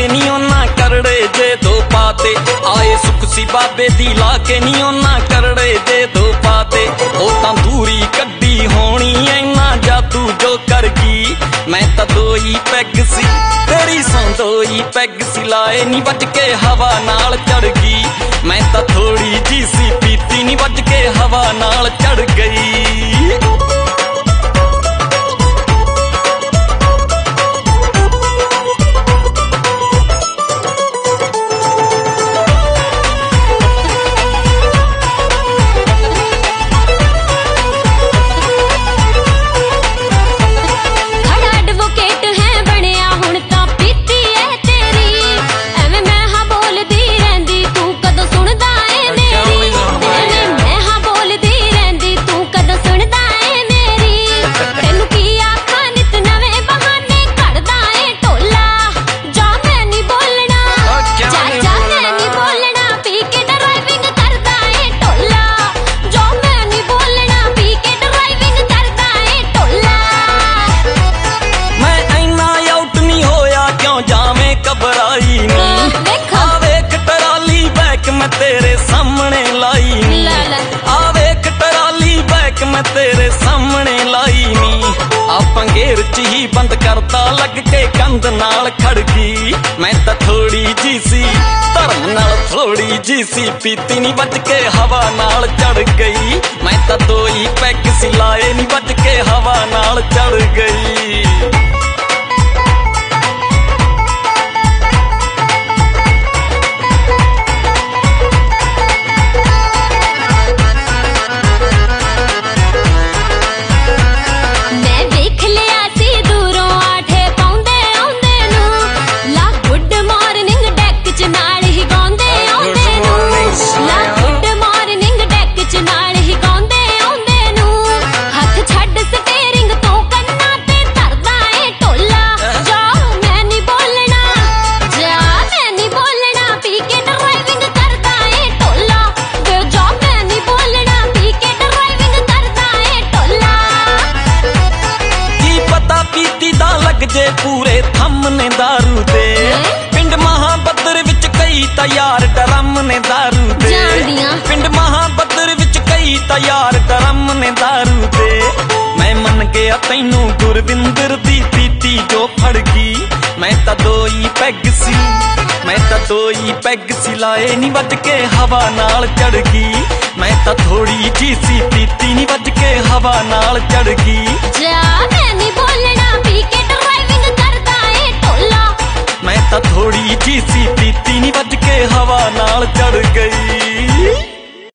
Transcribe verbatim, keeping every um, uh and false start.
नी ओना करड़े जे दो पाते आए सुख सी बाबे दी ला के नी ओना करड़े जे दो पाते ओ तां दूरी कड्डी होनी ऐना जादू जो कर गई मैं तां दोई पैग सी तेरी संदोई पैग सी लाए नी बज के हवा नाल चढ़ गई मैं तां थोड़ी जी सी पीती नी बज के हवा नाल चढ़ गई। मैं तेरे सामने लाई नी आवेख टराली बैक मैं तेरे सामने लाई नी आप घेर च ही बंद करता लग के कंध नाल खड़ गई मैं तां थोड़ी जी सी धर्म नाल थोड़ी जी सी पीती नी बज के हवा नाल चढ़ गई मैं तां दोई पैग सी लाए नी बज के हवा नाल चढ़ गई। जे पूरे थमने दारू दे पिंड महाबद्र विच कई तैयार डरम ने दारू दे पिंड महाबद्र विच कई तैयार डरम ने दारू दे मैं मन गया तैनू गुरविंदर दी पीती जो फड़ गई मैं तां दोई पैग सी मैं तां दोई पैग सी लाए नी बज के हवा नाल चढ़ गई मैं तां थोड़ी जी सी पीती नी बज के हवा नाल चढ़ गई जा मैं नी बोलना पी के मैं तां थोड़ी जी सी पीती नी बज के हवा नाल चढ़ गई।